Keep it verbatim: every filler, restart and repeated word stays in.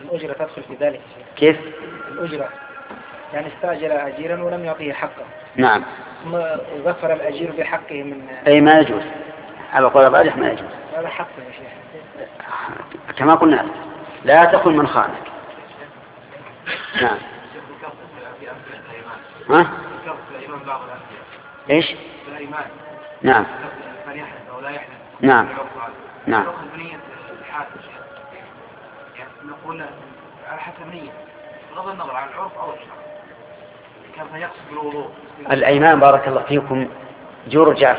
الأجرة تدخل في ذلك. كيف؟ الأجرة يعني استأجر أجيرا ولم يعطيه حقه. نعم. ثم غفر الأجير بحقه من. أي ما يجوز، على قول الراجح ما يجوز. هذا حقه يا شيخ. كما قلنا لا تخن من خانك. نعم. ها؟ ايش؟ نعم. نعم. نعم. نقول على حسب نية بغض النظر عن العرف أو الشرع. كان يقصد بالوضوء. الأيمان بارك الله فيكم جرجع